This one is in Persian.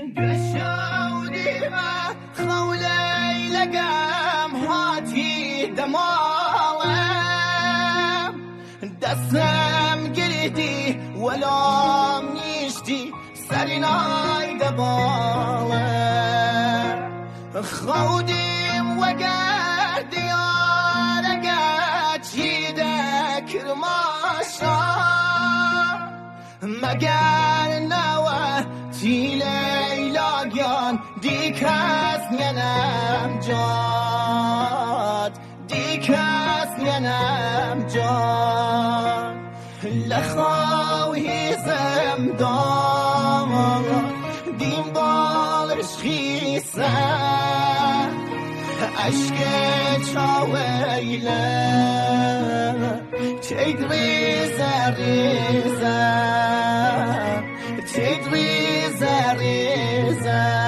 بشودی ما خولی لقم هاتی دمالم دستم گریدی ولام نیشتی سرینای دبالم خودیم وگر دیارگه چیده کرماشا مگر نوه تی لیلاگیان دیکس نیم جاد دیکس نیم جاد لخواهی زمدان دیم بالش خیسه عشق چاویله تید ریزه ریزه تید ریزه ریزه